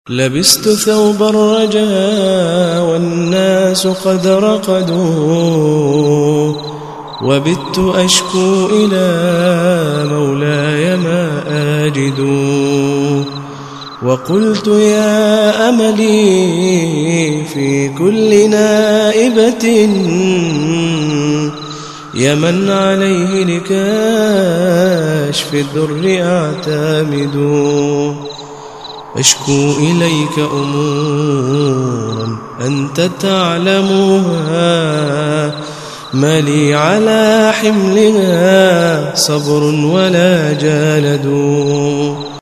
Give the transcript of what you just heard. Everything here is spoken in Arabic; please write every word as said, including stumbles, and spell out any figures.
لبست ثوب الرجاء والناس قد رقدوا، وبت أشكو إلى مولاي ما أجد، وقلت يا أملي في كل نائبة يا من عليه لكاشف الدر أعتمد، أشكو إليك أمورا أنت تعلمها، ما لي على حملها صبر ولا جلد.